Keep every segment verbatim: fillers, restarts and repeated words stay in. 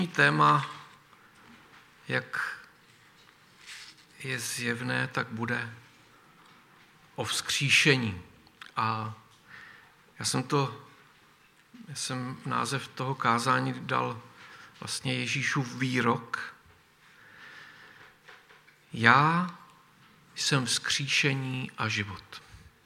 Téma, jak je zjevné, tak bude o vzkříšení. A já jsem to, já jsem název toho kázání dal vlastně Ježíšův výrok. Já jsem vzkříšení a život.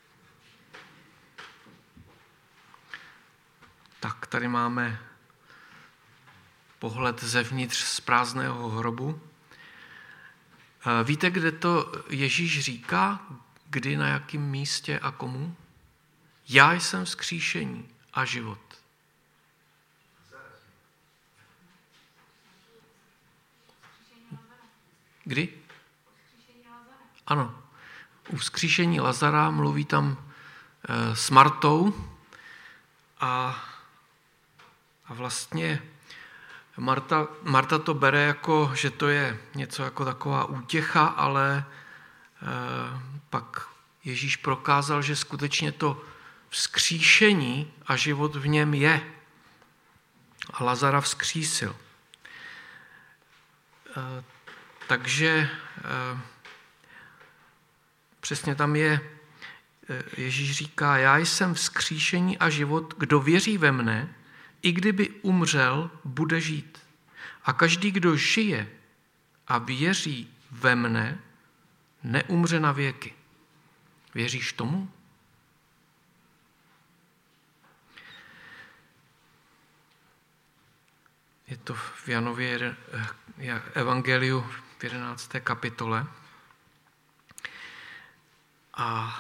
Tak tady máme pohled zevnitř z prázdného hrobu. Víte, kde to Ježíš říká? Kdy, na jakém místě a komu? Já jsem vzkříšení a život. Kdy? Ano. U vzkříšení Lazara mluví tam e, s Martou a, a vlastně Marta, Marta to bere jako, že to je něco jako taková útěcha, ale e, pak Ježíš prokázal, že skutečně to vzkříšení a život v něm je. A Lazara vzkřísil. E, takže e, přesně tam je, Ježíš říká, já jsem vzkříšení a život, kdo věří ve mne, i kdyby umřel, bude žít. A každý, kdo žije a věří ve mne, neumře na věky. Věříš tomu? Je to v Janově evangeliu v jedenácté kapitole. A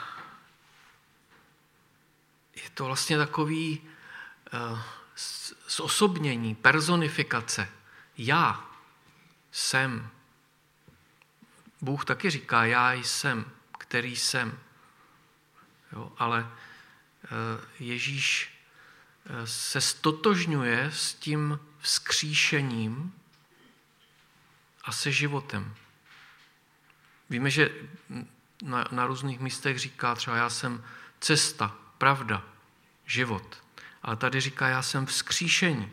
je to vlastně takový uh, zosobnění, personifikace. Já jsem. Bůh taky říká, já jsem, který jsem. Jo, ale uh, Ježíš uh, se stotožňuje s tím vzkříšením a se životem. Víme, že na, na různých místech říká třeba, já jsem cesta, pravda, život. Ale tady říká, já jsem vzkříšení.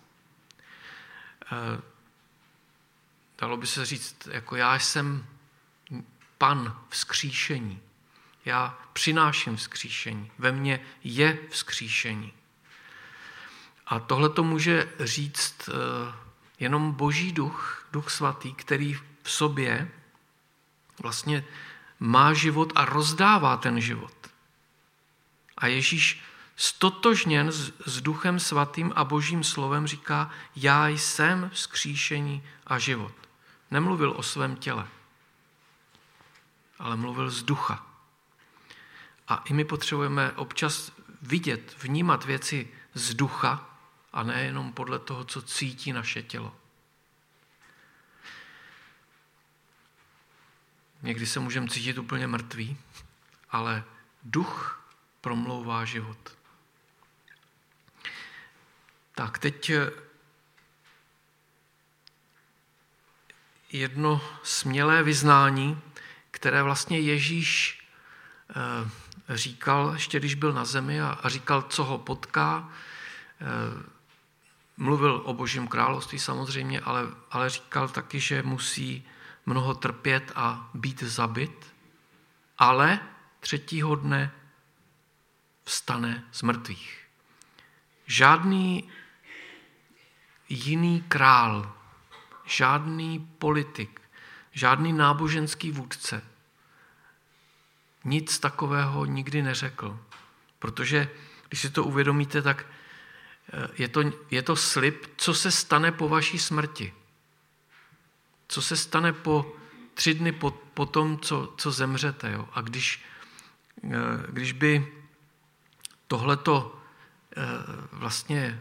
E, dalo by se říct, jako já jsem pan vzkříšení. Já přináším vzkříšení. Ve mně je vzkříšení. A tohle to může říct e, jenom Boží duch, Duch svatý, který v sobě vlastně má život a rozdává ten život. A Ježíš stotožněn s, s Duchem svatým a Božím slovem říká, já jsem vzkříšení a život. Nemluvil o svém těle, ale mluvil z ducha. A i my potřebujeme občas vidět, vnímat věci z ducha a nejenom podle toho, co cítí naše tělo. Někdy se můžeme cítit úplně mrtví, ale duch promlouvá život. Tak teď jedno smělé vyznání, které vlastně Ježíš říkal, ještě když byl na zemi a říkal, co ho potká. Mluvil o Božím království samozřejmě, ale, ale říkal taky, že musí mnoho trpět a být zabit, ale třetího dne vstane z mrtvých. Žádný jiný král, žádný politik, žádný náboženský vůdce nic takového nikdy neřekl. Protože, když si to uvědomíte, tak je to, je to slib, co se stane po vaší smrti. Co se stane po tři dny po, po tom, co, co zemřete. Jo? A když, když by tohleto vlastně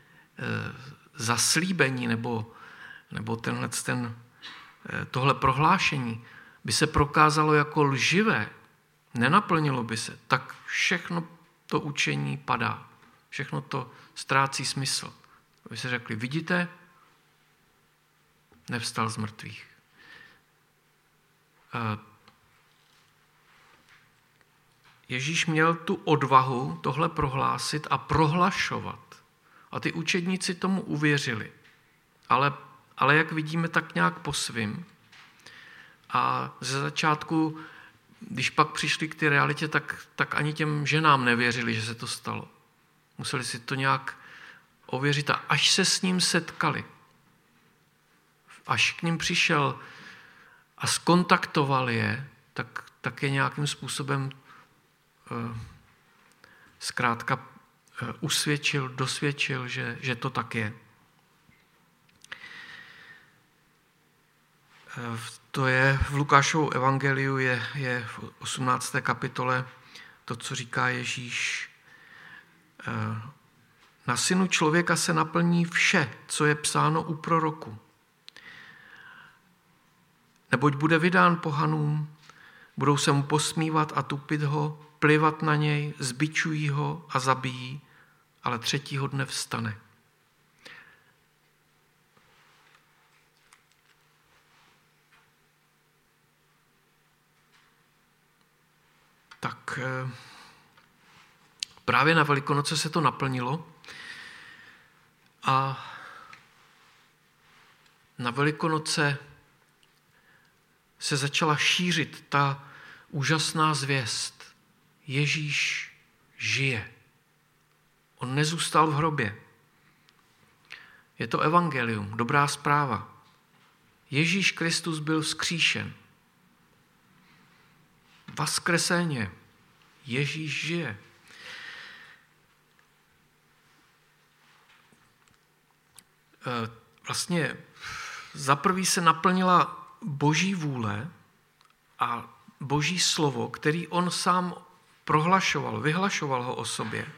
zaslíbení nebo, nebo tenhle, ten, tohle prohlášení by se prokázalo jako lživé, nenaplnilo by se, tak všechno to učení padá. Všechno to ztrácí smysl. By se řekli, vidíte, nevstal z mrtvých. Ježíš měl tu odvahu tohle prohlásit a prohlašovat. A ty učedníci tomu uvěřili. ale, ale jak vidíme, tak nějak po svým. A ze začátku, když pak přišli k té realitě, tak, tak ani těm ženám nevěřili, že se to stalo. Museli si to nějak ověřit a až se s ním setkali, až k ním přišel a skontaktoval je, tak, tak je nějakým způsobem uh, zkrátka uh, usvědčil, dosvědčil, že, že to tak je. Uh, to je v Lukášovu evangeliu, je, je v osmnácté kapitole to, co říká Ježíš. Uh, na synu člověka se naplní vše, co je psáno u proroku. Neboť bude vydán pohanům, budou se mu posmívat a tupit ho, plivat na něj, zbičují ho a zabijí, ale třetího dne vstane. Tak právě na Velikonoce se to naplnilo a na Velikonoce se začala šířit ta úžasná zvěst. Ježíš žije. On nezůstal v hrobě. Je to evangelium, dobrá zpráva. Ježíš Kristus byl vzkříšen. Vaskreseně. Ježíš žije. Vlastně za prvý se naplnila Boží vůle a Boží slovo, který on sám prohlašoval, vyhlašoval ho o sobě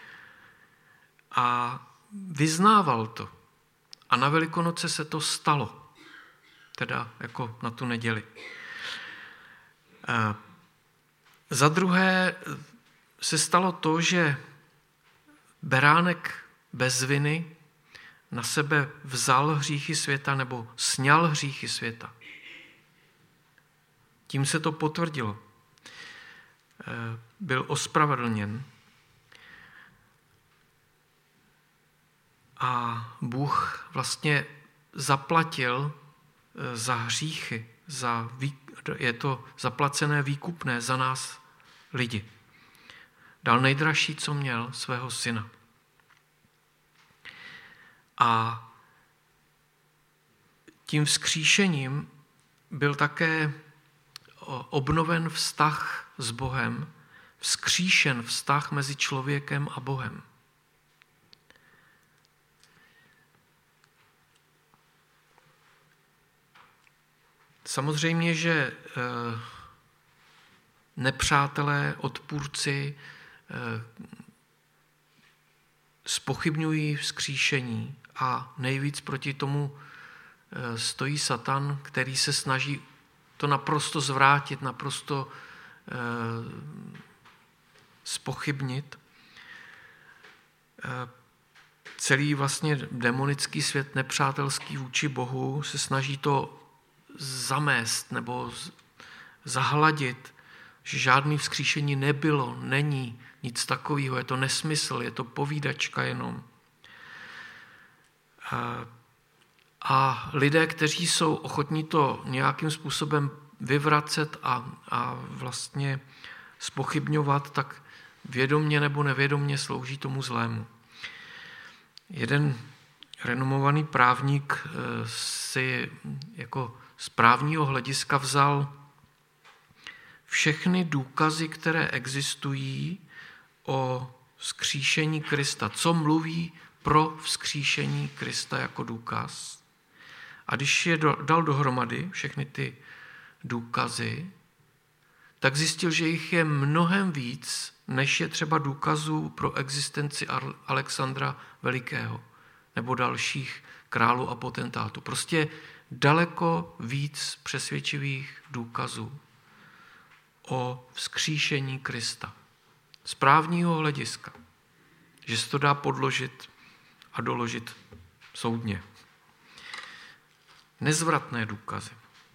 a vyznával to. A na Velikonoce se to stalo, teda jako na tu neděli. E, za druhé se stalo to, že beránek bez viny na sebe vzal hříchy světa nebo sňal hříchy světa. Tím se to potvrdilo. Byl ospravedlněn. A Bůh vlastně zaplatil za hříchy, za, je to zaplacené výkupné za nás lidi. Dal nejdražší, co měl, svého syna. A tím vzkříšením byl také obnoven vztah s Bohem, vzkříšen vztah mezi člověkem a Bohem. Samozřejmě, že nepřátelé, odpůrci zpochybňují vzkříšení a nejvíc proti tomu stojí Satan, který se snaží to naprosto zvrátit, naprosto eh, zpochybnit. Eh, celý vlastně demonický svět, nepřátelský vůči Bohu, se snaží to zamést nebo zahladit, že žádný vzkříšení nebylo, není nic takového, je to nesmysl, je to povídačka jenom. Eh, A lidé, kteří jsou ochotní to nějakým způsobem vyvracet a, a vlastně zpochybňovat, tak vědomně nebo nevědomně slouží tomu zlému. Jeden renomovaný právník si jako z právního hlediska vzal všechny důkazy, které existují o vzkříšení Krista. Co mluví pro vzkříšení Krista jako důkaz? A když je do, dal dohromady všechny ty důkazy, tak zjistil, že jich je mnohem víc, než je třeba důkazů pro existenci Alexandra Velikého nebo dalších králů a potentátů. Prostě daleko víc přesvědčivých důkazů o vzkříšení Krista. Z právního hlediska. Že se to dá podložit a doložit soudně. Nezvratné důkazy.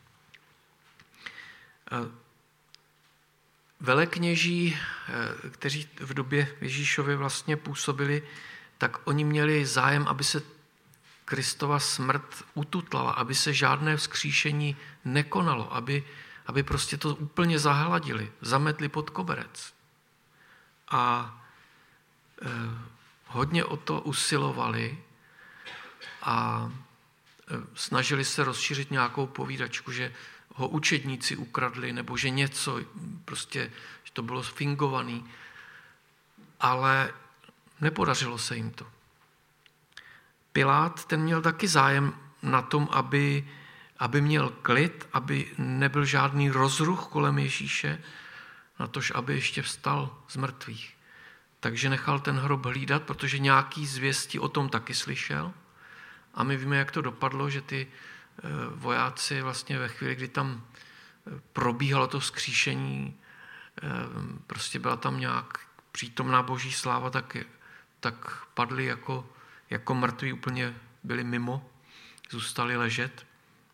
Velekněží, kteří v době Ježíšovy vlastně působili, tak oni měli zájem, aby se Kristova smrt ututlala, aby se žádné vzkříšení nekonalo, aby, aby prostě to úplně zahladili, zametli pod koberec. A eh, hodně o to usilovali a eh, snažili se rozšířit nějakou povídačku, že ho učedníci ukradli, nebo že něco, prostě, že to bylo fingovaný, ale nepodařilo se jim to. Pilát, ten měl taky zájem na tom, aby, aby měl klid, aby nebyl žádný rozruch kolem Ježíše, natož aby ještě vstal z mrtvých. Takže nechal ten hrob hlídat, protože nějaký zvěsti o tom taky slyšel. A my víme, jak to dopadlo, že ty vojáci vlastně ve chvíli, kdy tam probíhalo to vzkříšení, prostě byla tam nějak přítomná boží sláva, tak, tak padli jako, jako mrtví, úplně byli mimo, zůstali ležet.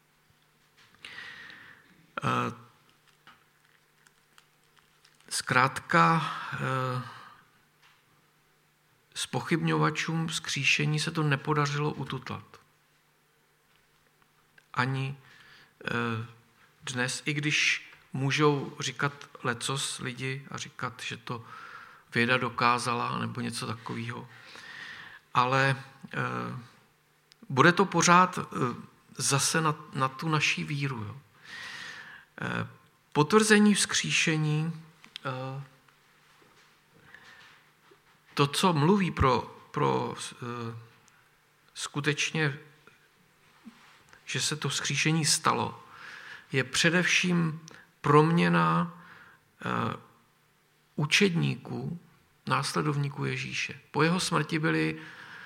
Zkrátka zpochybňovačům vzkříšení se to nepodařilo ututlat. Ani dnes, i když můžou říkat lecos lidi a říkat, že to věda dokázala nebo něco takového. Ale bude to pořád zase na, na tu naší víru. Jo. Potvrzení vzkříšení, to, co mluví pro, pro skutečně, že se to vzkříšení stalo, je především proměna učedníků, následovníků Ježíše. Po jeho smrti byli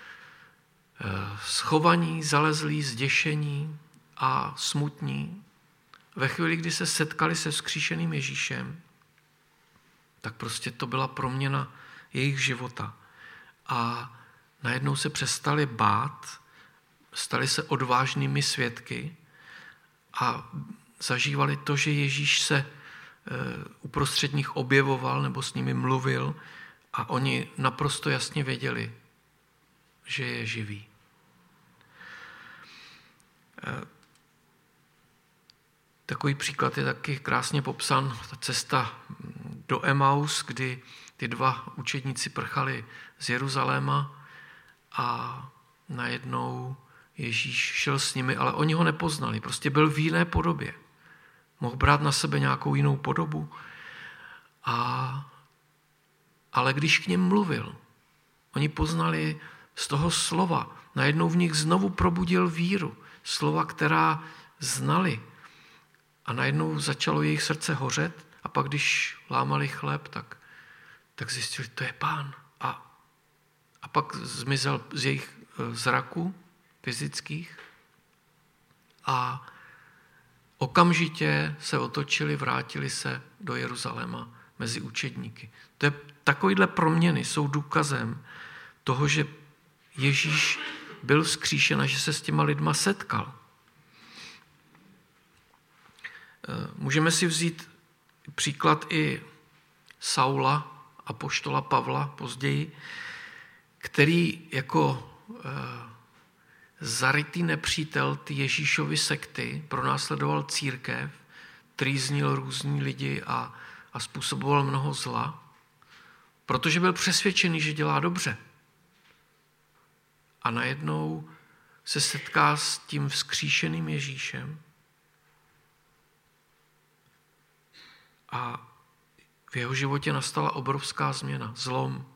schovaní, zalezlí, zděšení a smutní. Ve chvíli, kdy se setkali se vzkříšeným Ježíšem, tak prostě to byla proměna jejich života. A najednou se přestali bát, stali se odvážnými svědky a zažívali to, že Ježíš se uprostřed nich objevoval nebo s nimi mluvil a oni naprosto jasně věděli, že je živý. Takový příklad je taky krásně popsán, ta cesta do Emaus, kdy ty dva učedníci prchali z Jeruzaléma a najednou Ježíš šel s nimi, ale oni ho nepoznali, prostě byl v jiné podobě. Mohl brát na sebe nějakou jinou podobu, a, ale když k něm mluvil, oni poznali z toho slova, najednou v nich znovu probudil víru, slova, která znali. A najednou začalo jejich srdce hořet a pak, když lámali chléb, tak, tak zjistili, to je Pán. A, a pak zmizel z jejich zraků fyzických a okamžitě se otočili, vrátili se do Jeruzaléma mezi učedníky. To je, takovýhle proměny jsou důkazem toho, že Ježíš byl vzkříšen a že se s těma lidma setkal. Můžeme si vzít příklad i Saula, apoštola Pavla později, který jako zarytý nepřítel ty Ježíšovy sekty pronásledoval církev, trýznil různí lidi a, a způsoboval mnoho zla, protože byl přesvědčený, že dělá dobře. A najednou se setká s tím vzkříšeným Ježíšem a v jeho životě nastala obrovská změna, zlom.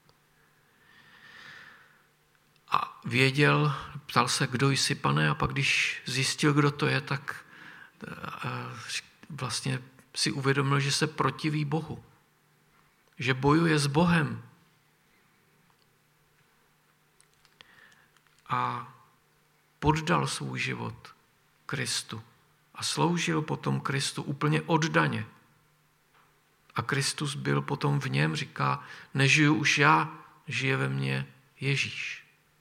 A věděl, ptal se, kdo jsi, Pane, a pak když zjistil, kdo to je, tak vlastně si uvědomil, že se protiví Bohu, že bojuje s Bohem. A poddal svůj život Kristu a sloužil potom Kristu úplně oddaně. A Kristus byl potom v něm, říká, nežiju už já, žije ve mně Ježíš.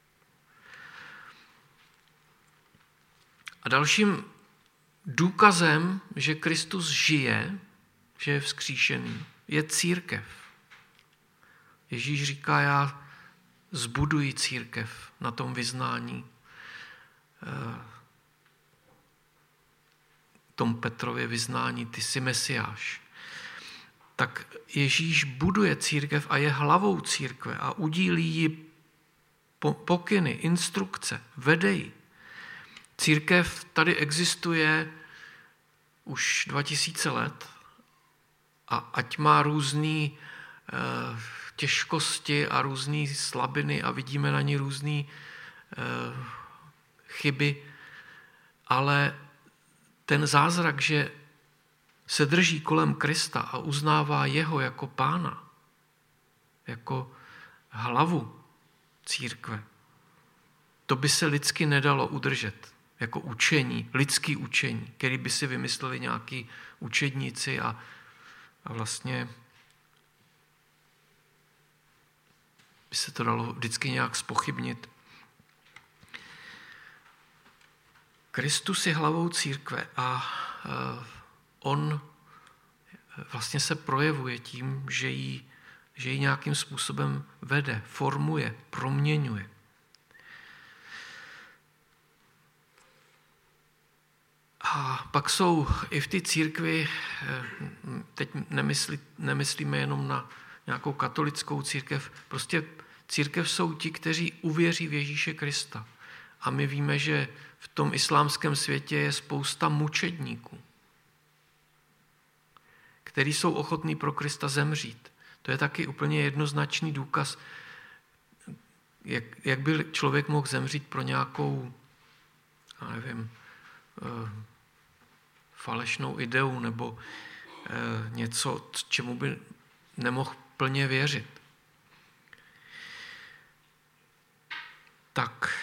A dalším důkazem, že Kristus žije, že je vzkříšený, je církev. Ježíš říká, já zbuduji církev na tom vyznání, tom Petrově vyznání, ty jsi Mesiáš, tak Ježíš buduje církev a je hlavou církve a udílí jí pokyny, instrukce, vede ji. Církev tady existuje už dva tisíce let a ať má různé eh, těžkosti a různé slabiny a vidíme na ní různé eh, chyby, ale ten zázrak, že se drží kolem Krista a uznává jeho jako pána, jako hlavu církve, to by se lidsky nedalo udržet jako učení, lidský učení, který by si vymysleli nějaký učedníci a, a vlastně by se to dalo vždycky nějak zpochybnit. Kristus je hlavou církve a on vlastně se projevuje tím, že ji, že ji nějakým způsobem vede, formuje, proměňuje. A pak jsou i v té církvi, teď nemyslí, nemyslíme jenom na nějakou katolickou církev, prostě církev jsou ti, kteří uvěří v Ježíše Krista. A my víme, že v tom islámském světě je spousta mučedníků, kteří jsou ochotní pro Krista zemřít. To je taky úplně jednoznačný důkaz, jak, jak by člověk mohl zemřít pro nějakou, já nevím, falešnou ideu nebo něco, čemu by nemohl plně věřit. Tak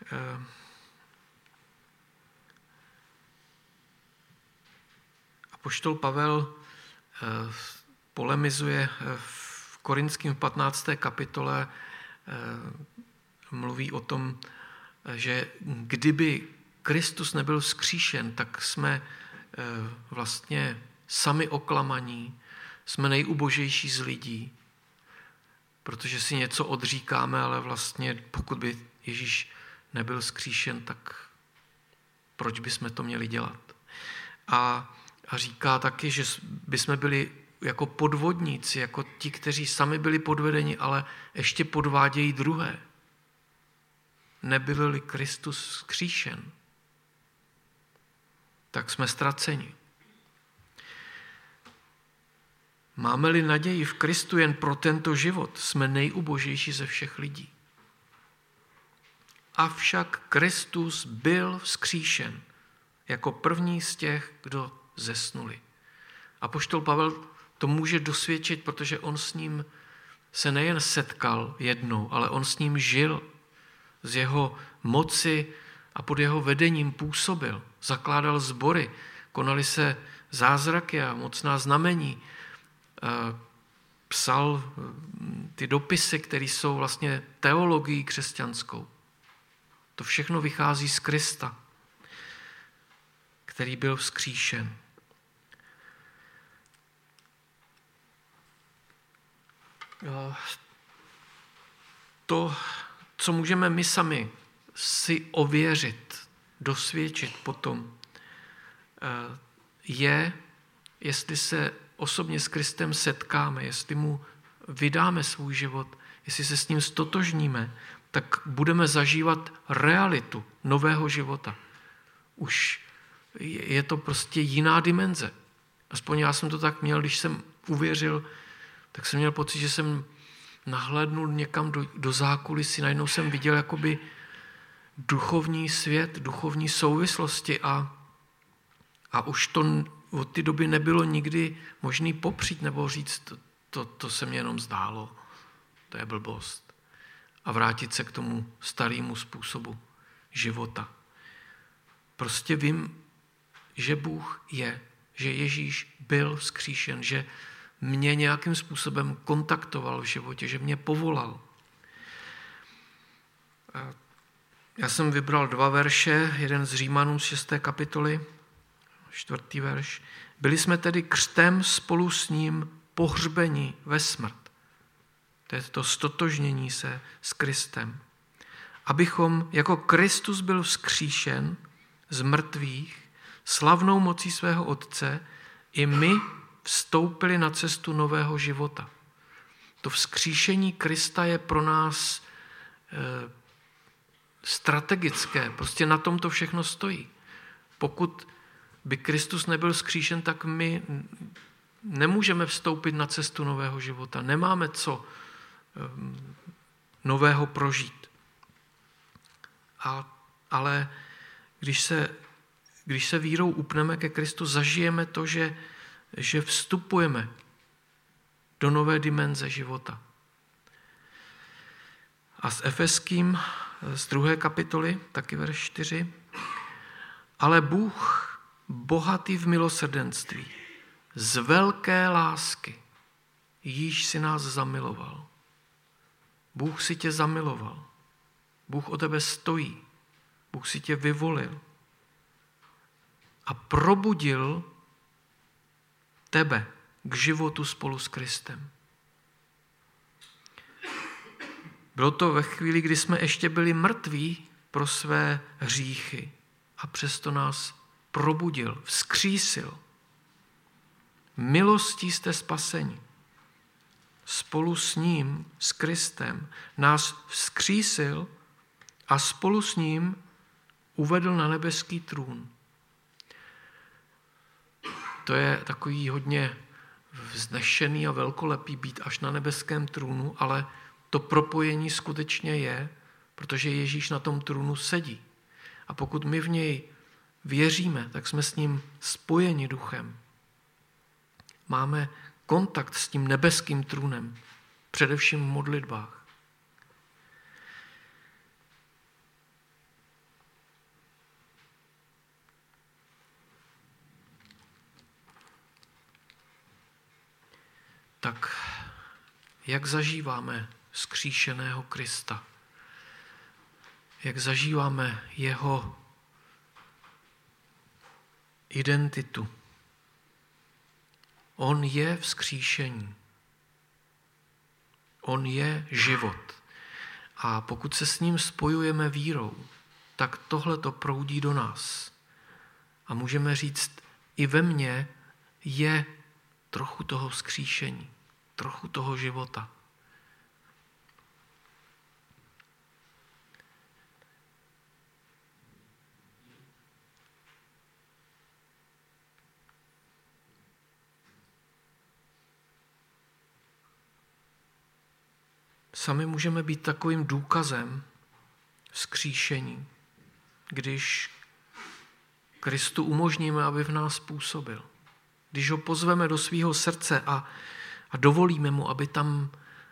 apoštol Pavel polemizuje v Korinským patnácté kapitole, mluví o tom, že kdyby Kristus nebyl vzkříšen, tak jsme vlastně sami oklamaní, jsme nejubožejší z lidí, protože si něco odříkáme, ale vlastně pokud by Ježíš nebyl vzkříšen, tak proč bychom to měli dělat? A, a říká taky, že bychom byli jako podvodníci, jako ti, kteří sami byli podvedeni, ale ještě podvádějí druhé. Nebyl-li Kristus vzkříšen, tak jsme ztraceni. Máme-li naději v Kristu jen pro tento život, jsme nejubožejší ze všech lidí. Avšak Kristus byl vzkříšen jako první z těch, kdo zesnuli. Apoštol Pavel to může dosvědčit, protože on s ním se nejen setkal jednou, ale on s ním žil, z jeho moci a pod jeho vedením působil, zakládal sbory, konaly se zázraky a mocná znamení, psal ty dopisy, které jsou vlastně teologií křesťanskou. To všechno vychází z Krista, který byl vzkříšen. To, co můžeme my sami si ověřit, dosvědčit potom, je, jestli se osobně s Kristem setkáme, jestli mu vydáme svůj život, jestli se s ním stotožníme, tak budeme zažívat realitu nového života. Už je to prostě jiná dimenze. Aspoň já jsem to tak měl, když jsem uvěřil, tak jsem měl pocit, že jsem nahlédnul někam do, do zákulisí, najednou jsem viděl jakoby duchovní svět, duchovní souvislosti a, a už to od té doby nebylo nikdy možný popřít nebo říct, to, to, to se mě jenom zdálo, to je blbost. A vrátit se k tomu starému způsobu života. Prostě vím, že Bůh je, že Ježíš byl vzkříšen, že mě nějakým způsobem kontaktoval v životě, že mě povolal. Já jsem vybral dva verše, jeden z Římanů z šesté kapitoly, čtvrtý verš. Byli jsme tedy křtem spolu s ním pohřbeni ve smrt. To je to stotožnění se s Kristem. abychom, jako Kristus byl vzkříšen z mrtvých, slavnou mocí svého Otce, i my vstoupili na cestu nového života. To vzkříšení Krista je pro nás e, strategické, prostě na tom to všechno stojí. Pokud by Kristus nebyl vzkříšen, tak my nemůžeme vstoupit na cestu nového života. Nemáme co um, nového prožít. A, ale když se, když se vírou upneme ke Kristu, zažijeme to, že, že vstupujeme do nové dimenze života. A s Efeským z druhé kapitoly, taky verš čtyři. Ale Bůh, bohatý v milosrdenství, z velké lásky, již si nás zamiloval. Bůh si tě zamiloval. Bůh o tebe stojí. Bůh si tě vyvolil. A probudil tebe k životu spolu s Kristem. Bylo to ve chvíli, kdy jsme ještě byli mrtví pro své hříchy a přesto nás probudil, vzkřísil. Milostí jste spaseni. Spolu s ním, s Kristem, nás vzkřísil a spolu s ním uvedl na nebeský trůn. To je takový hodně vznešený a velkolepý být až na nebeském trůnu, ale to propojení skutečně je, protože Ježíš na tom trůnu sedí. A pokud my v něj věříme, tak jsme s ním spojeni duchem. Máme kontakt s tím nebeským trůnem, především v modlitbách. Tak jak zažíváme vzkříšeného Krista? Jak zažíváme jeho identitu? On je vzkříšení. On je život. A pokud se s ním spojujeme vírou, tak tohle to proudí do nás. A můžeme říct, i ve mně je trochu toho vzkříšení, trochu toho života. Sami můžeme být takovým důkazem vzkříšení, když Kristu umožníme, aby v nás působil. Když ho pozveme do svého srdce a, a dovolíme mu, aby tam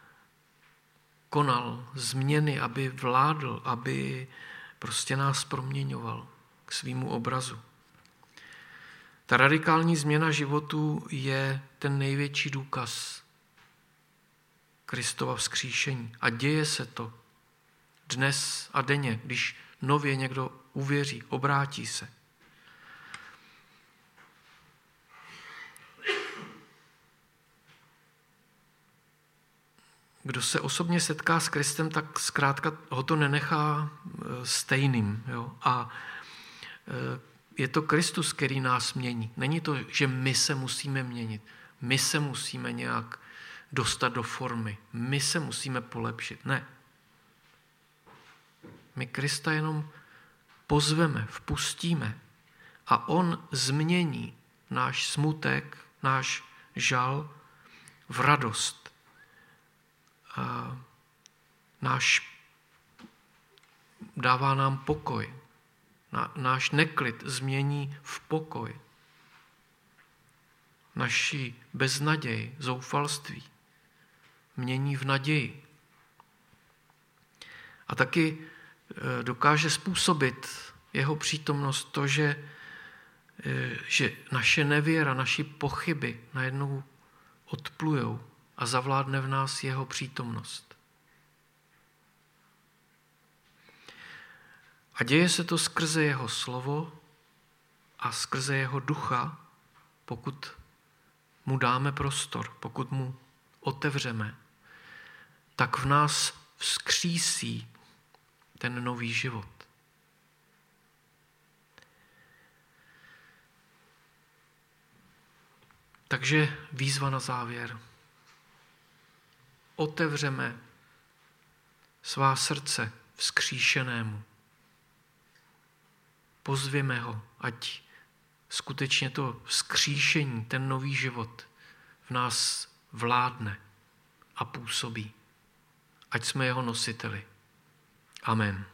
konal změny, aby vládl, aby prostě nás proměňoval k svýmu obrazu. Ta radikální změna životu je ten největší důkaz Kristova vzkříšení. A děje se to dnes a denně, když nově někdo uvěří, obrátí se. Kdo se osobně setká s Kristem, tak zkrátka ho to nenechá stejným. Jo? A je to Kristus, který nás mění. Není to, že my se musíme měnit. My se musíme nějak dostat do formy. My se musíme polepšit. Ne. My Krista jenom pozveme, vpustíme a on změní náš smutek, náš žal v radost. A náš, dává nám pokoj. Na, náš neklid změní v pokoj. Naši beznaděj, zoufalství mění v naději. A taky dokáže způsobit jeho přítomnost to, že, že naše nevěra, naši pochyby najednou odplujou a zavládne v nás jeho přítomnost. A děje se to skrze jeho slovo a skrze jeho ducha, pokud mu dáme prostor, pokud mu otevřeme, tak v nás vzkřísí ten nový život. Takže výzva na závěr. Otevřeme svá srdce vzkříšenému. Pozvěme ho, ať skutečně to vzkříšení, ten nový život v nás vládne a působí. Ať jsme jeho nositeli. Amen.